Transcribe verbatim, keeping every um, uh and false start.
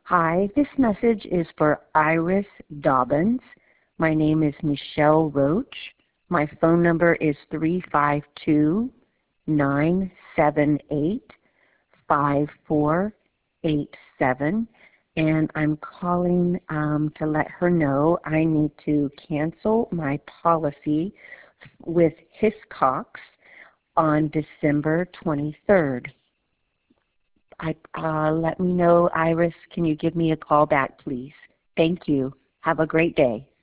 Hi, this message is for Iris Dobbins. My name is Michelle Roach. My phone number is three five two, nine seven eight, five four eight seven, and I'm calling um, to let her know I need to cancel my policy with Hiscox on December twenty-third. I, uh, let me know, Iris. Can you give me a call back, please? Thank you. Have a great day.